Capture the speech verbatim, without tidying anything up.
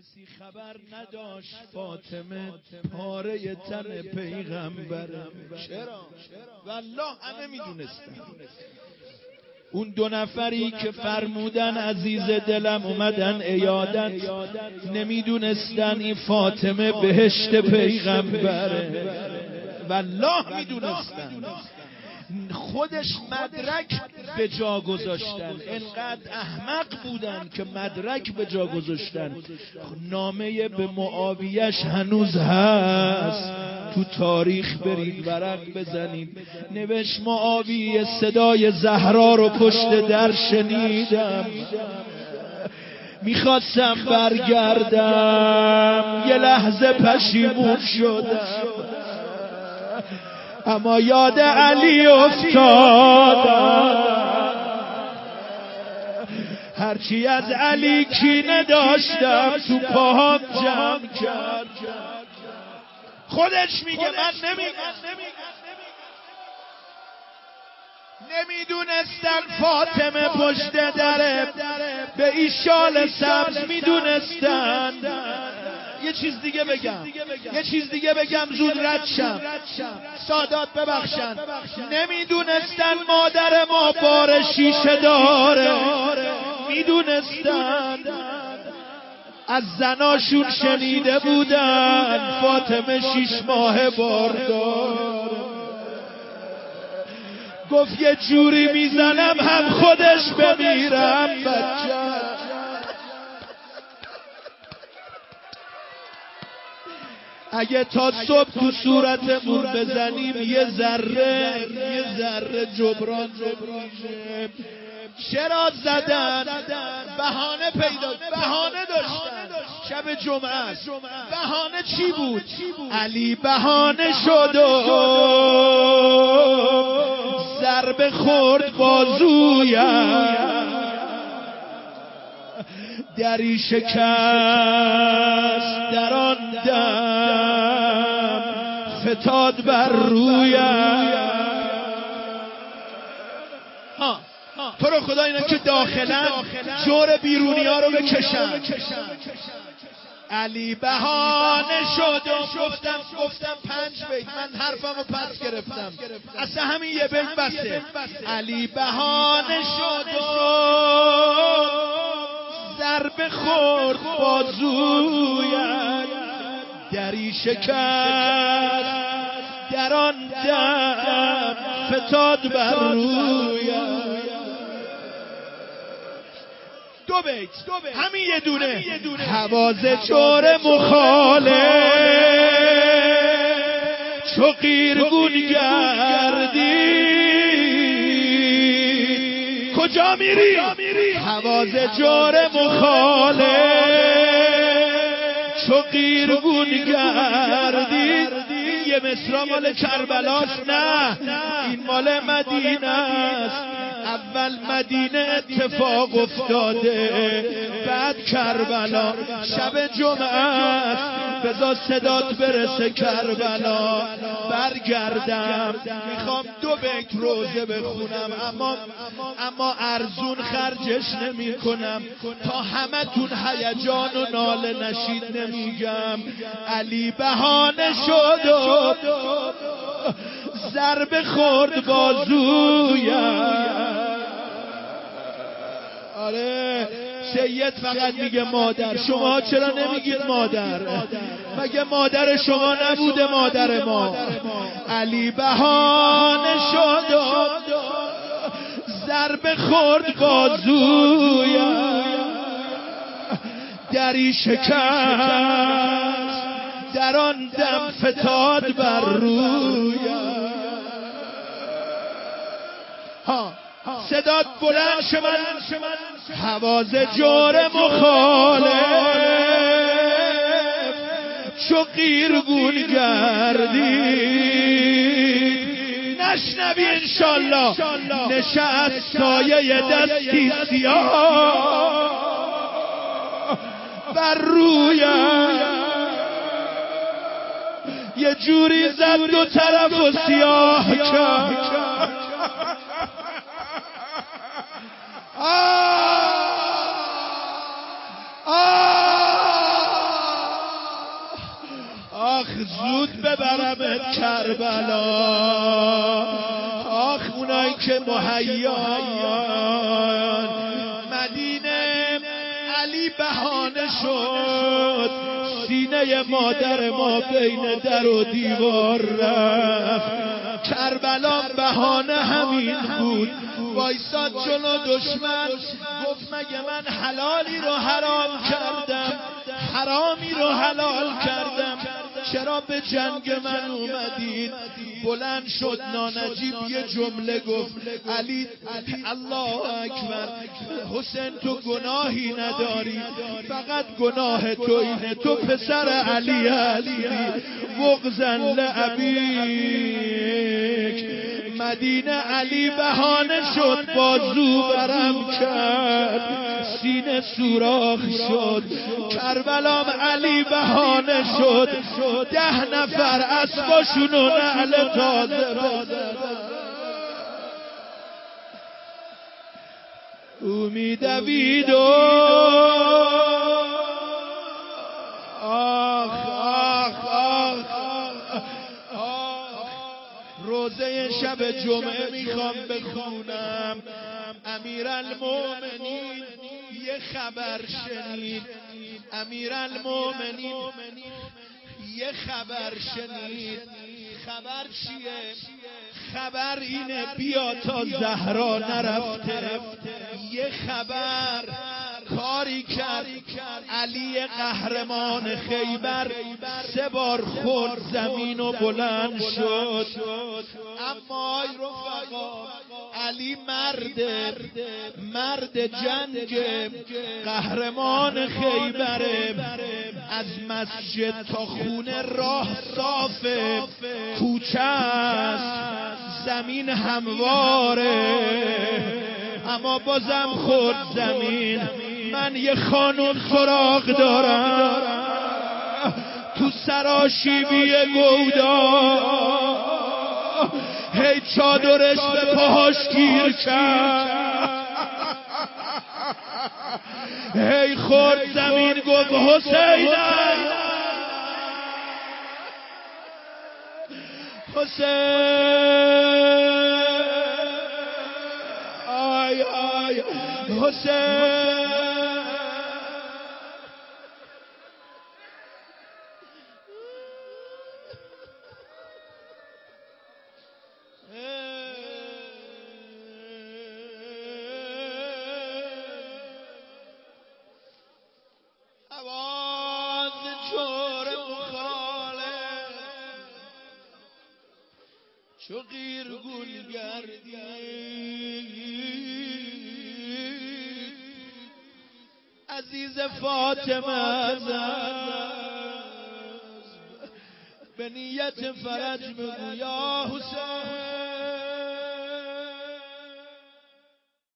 کسی خبر نداشت فاطمه پاره تن پیغمبره. چرا؟ والله همه میدونستن. اون دو نفری که فرمودن عزیز دلم اومدن عیادت، نمیدونستن این فاطمه بهشت پیغمبره. والله میدونستن. خودش مدرک به جا گذاشتن، انقدر احمق بودن که مدرک به جا گذاشتن. نامه به معاویه‌اش هنوز هست، تو تاریخ برید ورق بزنید. نوشت معاویه صدای زهرا رو پشت در شنیدم، میخواستم برگردم، یه لحظه پشیمون شدم، اما یاد علی افتادم. هرچی از علی کینه داشتم تو پاهم جمع کرد. خودش میگه من نمیگم نمیدونستن فاطمه پشت دره، به این شال سبز میدونستن. یه چیز دیگه بگم یه چیز دیگه بگم زود رد شم، سادات ببخشن. نمیدونستن مادر ما بار شیشه داره، میدونستن. از زناشون شنیده بودن فاطمه شیش ماه باردار. گفت یه جوری میزنم هم خودش بمیرم بچه. اگه تا صبح تو صورتمون بزنیم یه ذره یه ذره جبران میشه. چرا زدن؟ بهانه پیدا بهانه داشتن. شب جمعه است. بهانه چی بود؟ علی بهانه شد و ضربه خورد بازویم، دری شکست در آن دم فتاد بر رویم. ها تو رو خدا اینا که داخلن جور بیرونی ها رو بکشن. علی بهانه شد و گفتم گفتم پنج بیت، من حرفم رو پس گرفتم، اصلا همین یه بیت بسه. علی بهانه شد و ضربه خورد بازویم، دری شکست در آن دم فتاد بر رویم. دو بیت همین یه دونه. حواز جور مخالف چو قیرگون گردی، کجا میری؟ حواز جور مخالف چو قیرگون گردی. یه مصرا مال کربلاست؟ نه، این مال مدینه است. اول مدینه اتفاق افتاده، بعد کربلا. شب جمعه است، بذار صدات برسه کربلا. برگردم میخوام دو بیت روزه بخونم، اما اما ارزون خرجش نمی کنم تا همه تون هیجان و ناله نشید. نمیگم علی بهانه شد و ضربه خورد بازویم. آره سید فقط میگه مادر. شما چرا نمیگید مادر؟ مگه مادر شما نبوده مادر ما؟ علی بهانه شد و ضربه خورد بازویم، دری شکست در آن دم فتاد بر رویم. ها صدات بلند شمن. حواز جور مخالف چو قیرگون گردی. نشنوی انشالله نشست سایه دستی سیاه بر رویم، یه جوری زد دو طرف و سیاه کرد. آه آه آخ زود ببرمت کربلا، آخ اونایی که مهیان مدینه علی بهانه شد، سینه مادر ما بین در و دیوار رفت. کربلا بهانه همین بود، وایساد جلو دشمن گفت مگه من حلالی رو حرام کردم، حرامی رو حلال کردم، چرا به جنگ من اومدید؟ بلند شد نانجیب یه جمله گفت علی الله اکبر، حسین تو گناهی نداری، فقط گناه تو اینه تو پسر علی هستی، بغضاً لابیک. مدینه علی بهانه شد، بازو برم کرد، سینه سوراخ شد. کربلام علی بهانه شد، ده نفر اسباشون و نعل تازه او میدوید و آخ آخ آخ روزه شب جمعه میخوام بخونم. امیرالمومنین یه خبر شنید، امیرالمومنین یه خبر شنید. خبر چیه؟ خبر اینه بیا تا زهرا نرفته. یه خبر کاری کرد علی قهرمان خیبر، سه بار خورد زمین و بلند شد. اما ای رفقا علی مرد مرد جنگ، قهرمان خیبره، از مسجد تا خونه راه صافه، کوچه است، زمین همواره، اما بازم خورد زمین. من یه خانم سراغ دارم تو سراشیبی گودا، هی چادرش به پاهاش گیر کرد، هی خورد زمین گفت حسینم حسین آی آی حسین. آواز چور مخالف چو غیر گل گردید، عزیز فاطمه به نیت فرج بگو یا حسین.